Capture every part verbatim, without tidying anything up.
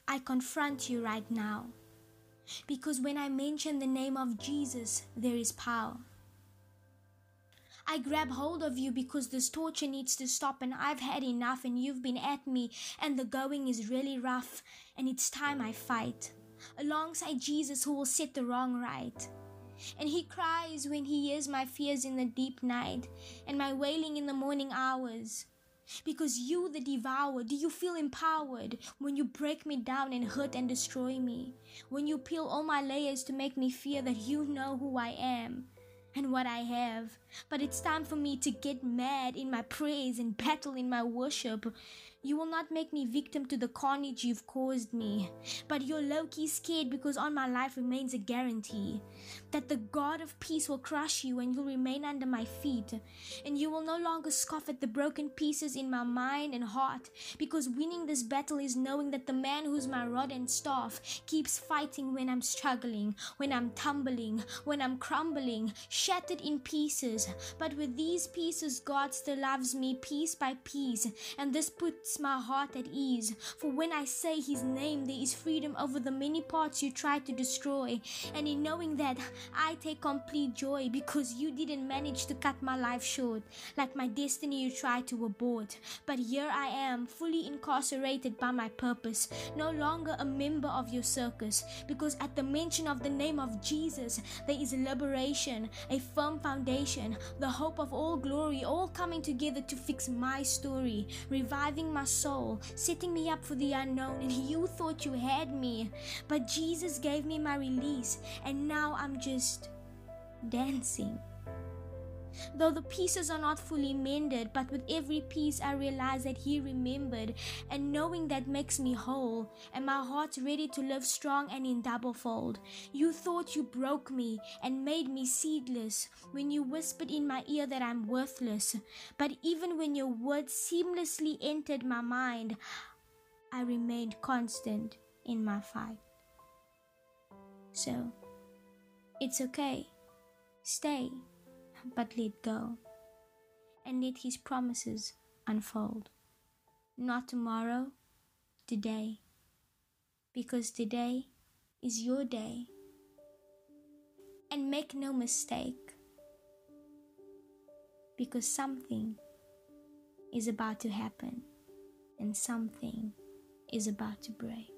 I confront you right now. Because when I mention the name of Jesus, there is power. I grab hold of you because this torture needs to stop, and I've had enough, and you've been at me, and the going is really rough, and it's time I fight alongside Jesus, who will set the wrong right. And he cries when he hears my fears in the deep night and my wailing in the morning hours. Because you, the devourer, do you feel empowered when you break me down and hurt and destroy me? When you peel all my layers to make me fear that you know who I am and what I have. But it's time for me to get mad in my praise and battle in my worship. You will not make me victim to the carnage you've caused me, but you're low-key scared because on my life remains a guarantee that the God of peace will crush you and you'll remain under my feet, and you will no longer scoff at the broken pieces in my mind and heart, because winning this battle is knowing that the man who's my rod and staff keeps fighting when I'm struggling, when I'm tumbling, when I'm crumbling, shattered in pieces. But with these pieces, God still loves me piece by piece, and this puts my heart at ease. For when I say his name, there is freedom over the many parts you tried to destroy, and in knowing that, I take complete joy because you didn't manage to cut my life short like my destiny you tried to abort. But here I am, fully incarcerated by my purpose, no longer a member of your circus, because at the mention of the name of Jesus, there is liberation, a firm foundation, the hope of all glory, all coming together to fix my story, reviving my soul, setting me up for the unknown. And you thought you had me, but Jesus gave me my release, and now I'm just dancing. Though the pieces are not fully mended, but with every piece I realize that he remembered, and knowing that makes me whole, and my heart's ready to live strong and in double fold. You thought you broke me and made me seedless when you whispered in my ear that I'm worthless, but even when your words seamlessly entered my mind, I remained constant in my fight. So, it's okay. Stay, but let go, and let his promises unfold. Not tomorrow, today, because today is your day. And make no mistake, because something is about to happen, and something is about to break.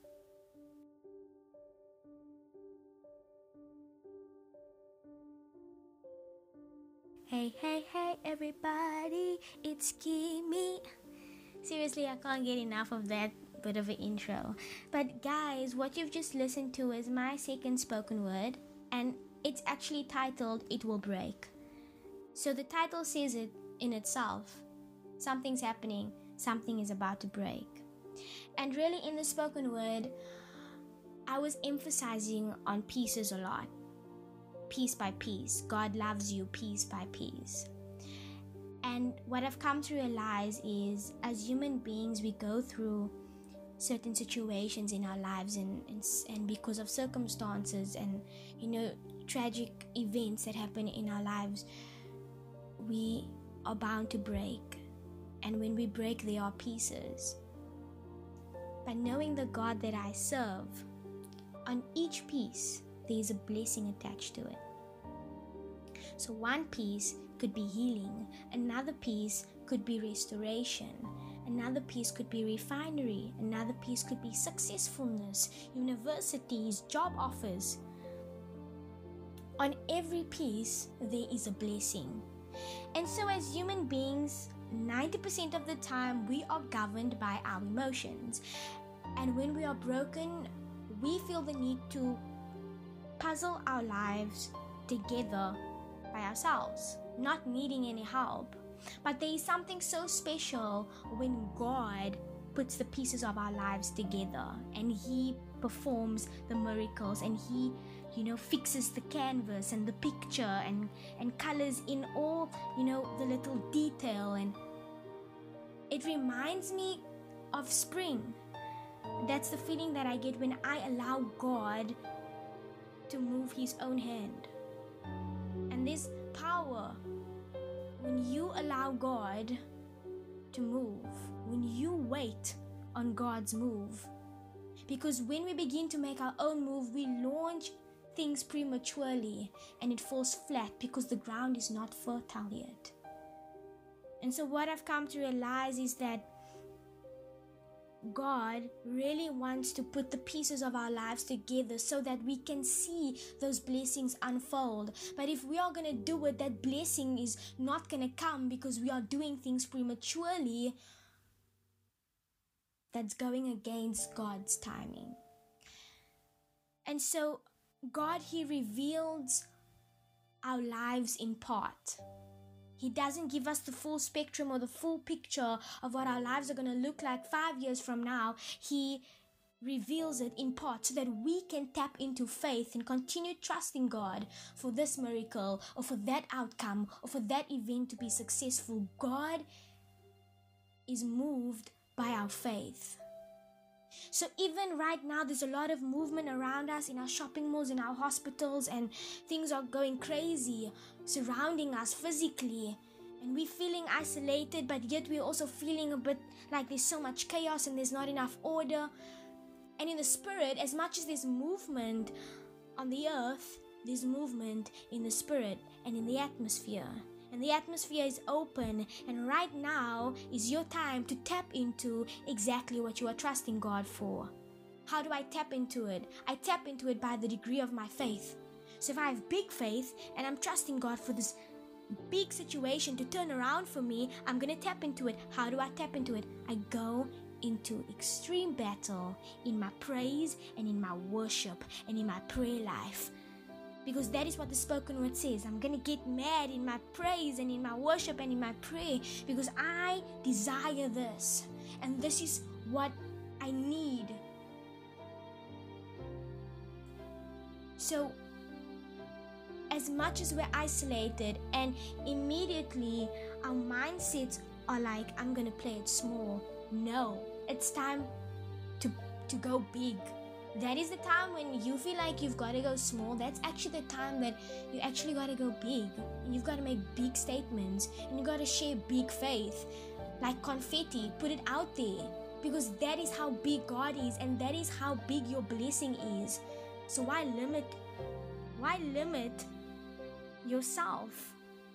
Hey, hey, hey, everybody, it's Kimi. Seriously, I can't get enough of that bit of an intro. But guys, what you've just listened to is my second spoken word, and it's actually titled It Will Break. So the title says it in itself. Something's happening, something is about to break. And really, in the spoken word, I was emphasizing on pieces a lot. Piece by piece. God loves you piece by piece. And what I've come to realize is, as human beings, we go through certain situations in our lives, and, and and because of circumstances and, you know, tragic events that happen in our lives, we are bound to break. And when we break, there are pieces. But knowing the God that I serve, on each piece there is a blessing attached to it. So one piece could be healing, another piece could be restoration, another piece could be refinery, another piece could be successfulness, universities, job offers. On every piece there is a blessing. And so as human beings, ninety percent of the time we are governed by our emotions. And when we are broken, we feel the need to puzzle our lives together by ourselves, not needing any help. But there is something so special when God puts the pieces of our lives together, and he performs the miracles, and he, you know, fixes the canvas and the picture and and colors in all, you know, the little detail. And it reminds me of spring. That's the feeling that I get when I allow God to move his own hand. And this power, when you allow God to move, when you wait on God's move, Because when we begin to make our own move, we launch things prematurely and it falls flat because the ground is not fertile yet. And so what I've come to realize is that God really wants to put the pieces of our lives together so that we can see those blessings unfold. But if we are going to do it, that blessing is not going to come because we are doing things prematurely. That's going against God's timing. And so God, He reveals our lives in part. He doesn't give us the full spectrum or the full picture of what our lives are going to look like five years from now. He reveals it in part so that we can tap into faith and continue trusting God for this miracle or for that outcome or for that event to be successful. God is moved by our faith. So even right now, there's a lot of movement around us in our shopping malls, in our hospitals, and things are going crazy surrounding us physically. And we're feeling isolated, but yet we're also feeling a bit like there's so much chaos and there's not enough order. And in the spirit, as much as there's movement on the earth, there's movement in the spirit and in the atmosphere. And the atmosphere is open, and right now is your time to tap into exactly what you are trusting God for. How do I tap into it? I tap into it by the degree of my faith. So if I have big faith and I'm trusting God for this big situation to turn around for me, I'm going to tap into it. How do I tap into it? I go into extreme battle in my praise and in my worship and in my prayer life. Because that is what the spoken word says. I'm going to get mad in my praise and in my worship and in my prayer because I desire this. And this is what I need. So, as much as we're isolated and immediately our mindsets are like, I'm going to play it small. No, it's time to, to go big. That is the time when you feel like you've got to go small. That's actually the time that you actually got to go big. And you've got to make big statements. And you've got to share big faith. Like confetti, put it out there. Because that is how big God is. And that is how big your blessing is. So why limit? Why limit yourself?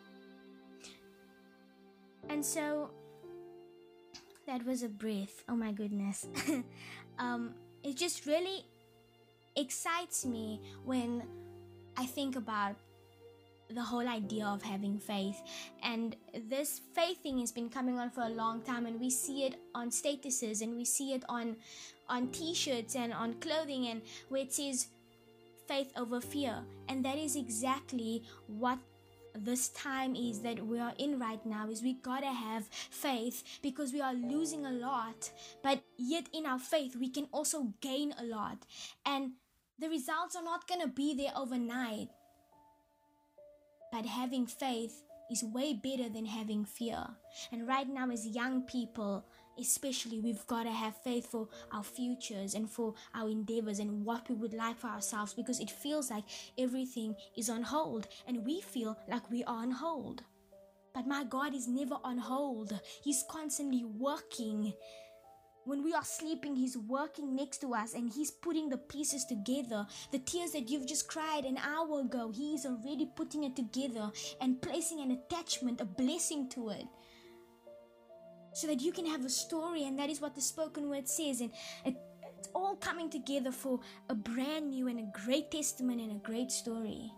And so, that was a breath. Oh my goodness. um... It just really excites me when I think about the whole idea of having faith. And this faith thing has been coming on for a long time, and we see it on statuses and we see it on on t-shirts and on clothing, and where it says faith over fear. And that is exactly what this time is that we are in right now. Is we gotta have faith because we are losing a lot, but yet in our faith we can also gain a lot, and the results are not gonna be there overnight. But having faith is way better than having fear. And right now, as young people especially, we've got to have faith for our futures and for our endeavors and what we would like for ourselves, because it feels like everything is on hold and we feel like we are on hold. But my God is never on hold. He's constantly working. When we are sleeping, He's working next to us and He's putting the pieces together. The tears that you've just cried an hour ago, He is already putting it together and placing an attachment, a blessing to it, so that you can have a story. And that is what the spoken word says. And it, it's all coming together for a brand new and a great testament and a great story.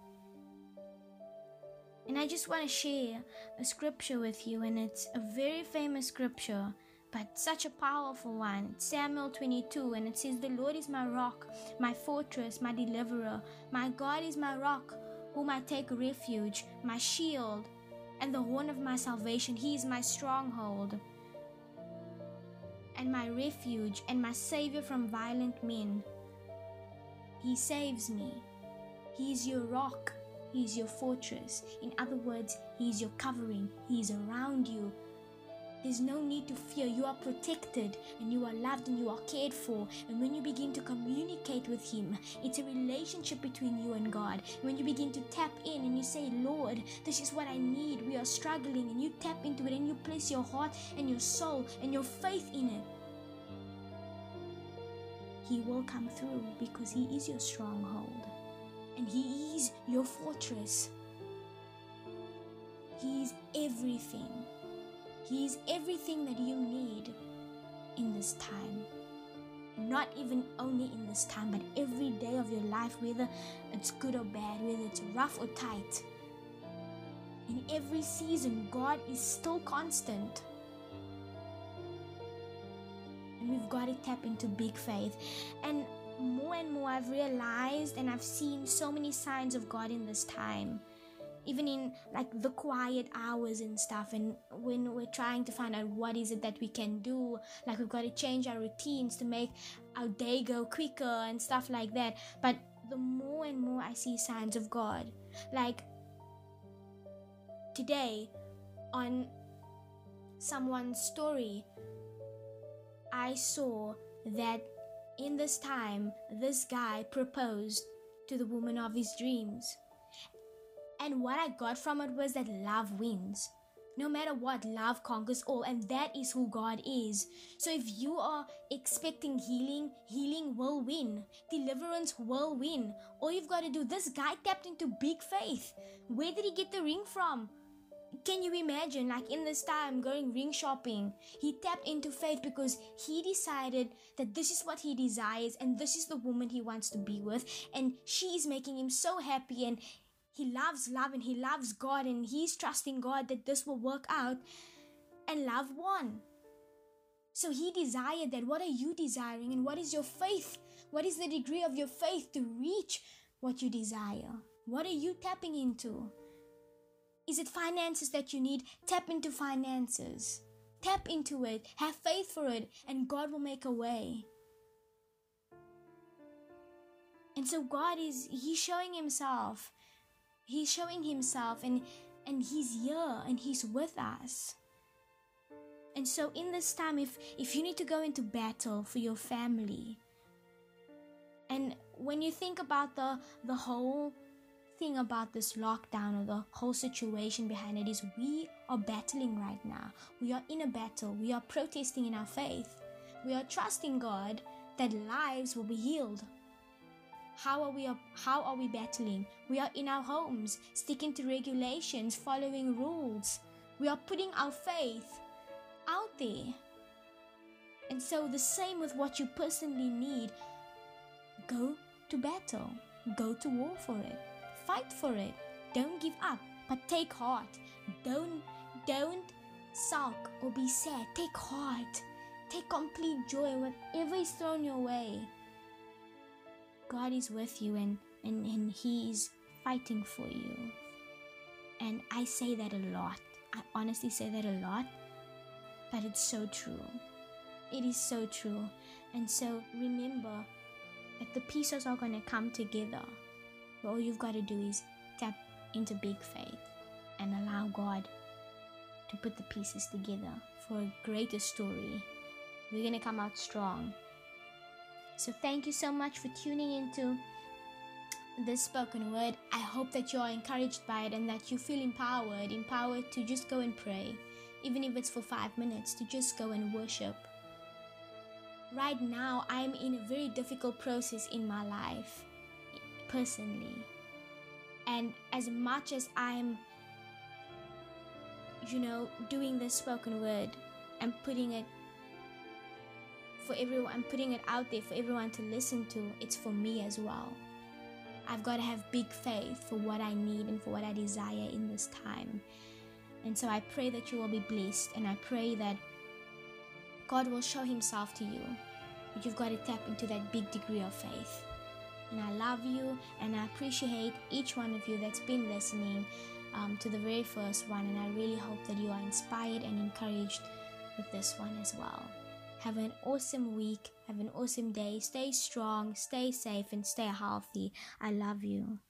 And I just want to share a scripture with you, and it's a very famous scripture, but such a powerful one. It's Samuel twenty-two, and it says, "The Lord is my rock, my fortress, my deliverer. My God is my rock, whom I take refuge, my shield, and the horn of my salvation. He is my stronghold, and my refuge, and my savior from violent men. He saves me. He is your rock. He is your fortress." In other words, He is your covering. He is around you. There's no need to fear. You are protected and you are loved and you are cared for. And when you begin to communicate with Him, it's a relationship between you and God. When you begin to tap in and you say, "Lord, this is what I need. We are struggling," and you tap into it and you place your heart and your soul and your faith in it, He will come through because He is your stronghold and He is your fortress. He is everything. He is everything that you need in this time. Not even only in this time, but every day of your life, whether it's good or bad, whether it's rough or tight. In every season, God is still constant. And we've got to tap into big faith. And more and more I've realized and I've seen so many signs of God in this time. Even in like the quiet hours and stuff, and when we're trying to find out what is it that we can do, like we've got to change our routines to make our day go quicker and stuff like that. But the more and more I see signs of God, like today on someone's story, I saw that in this time this guy proposed to the woman of his dreams. And what I got from it was that love wins. No matter what, love conquers all, and that is who God is. So if you are expecting healing, healing will win. Deliverance will win. All you've got to do, this guy tapped into big faith. Where did he get the ring from? Can you imagine, like in this time, going ring shopping? He tapped into faith because he decided that this is what he desires and this is the woman he wants to be with. And she is making him so happy, and he loves love and he loves God, and he's trusting God that this will work out, and love won. So he desired that. What are you desiring, and what is your faith? What is the degree of your faith to reach what you desire? What are you tapping into? Is it finances that you need? Tap into finances. Tap into it. Have faith for it, and God will make a way. And so God is, He's showing Himself. He's showing Himself, and, and He's here, and He's with us. And so in this time, if, if you need to go into battle for your family, and when you think about the, the whole thing about this lockdown, or the whole situation behind it, is we are battling right now. We are in a battle. We are protesting in our faith. We are trusting God that lives will be healed. How are we how are we battling? We are in our homes, sticking to regulations, following rules. We are putting our faith out there. And so the same with what you personally need. Go to battle. Go to war for it. Fight for it. Don't give up, but take heart. Don't don't sulk or be sad. Take heart. Take complete joy whatever is thrown your way. God is with you, and, and, and He is fighting for you. And I say that a lot. I honestly say that a lot. But it's so true. It is so true. And so remember that the pieces are going to come together. But all you've got to do is tap into big faith and allow God to put the pieces together for a greater story. We're going to come out strong. So thank you so much for tuning into this spoken word. I hope that you are encouraged by it and that you feel empowered, empowered to just go and pray, even if it's for five minutes, to just go and worship. Right now, I'm in a very difficult process in my life, personally. And as much as I'm, you know, doing this spoken word and putting it for everyone, I'm putting it out there for everyone to listen to, it's for me as well. I've got to have big faith for what I need and for what I desire in this time. And so I pray that you will be blessed, and I pray that God will show Himself to you. But you've got to tap into that big degree of faith. And I love you, and I appreciate each one of you that's been listening um, to the very first one. And I really hope that you are inspired and encouraged with this one as well. Have an awesome week. Have an awesome day. Stay strong, stay safe, and stay healthy. I love you.